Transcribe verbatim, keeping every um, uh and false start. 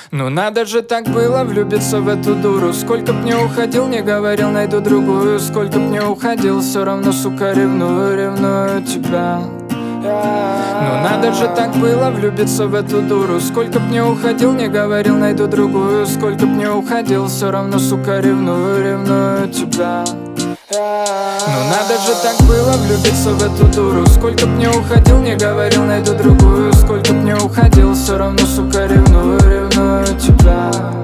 Ну надо же так было влюбиться в эту дуру. Сколько б не уходил, не говорил, найду другую. Сколько б не уходил, все равно, сука, ревную, ревную тебя. Ну надо же так было влюбиться в эту дуру. Сколько б не уходил, не говорил, найду другую. Сколько б не уходил, все равно, сука, ревную, ревную тебя. Ну надо же так было влюбиться в эту дуру. Сколько б не уходил, не говорил, найду другую. Сколько б не уходил, все равно, сука, ревную, ревную тебя.